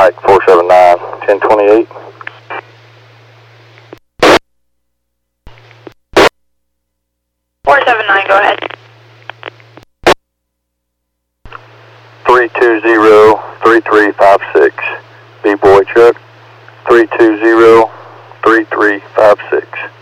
Mike 479, 1028. Go ahead. 320-3356. B-Boy Chuck, 320-3356.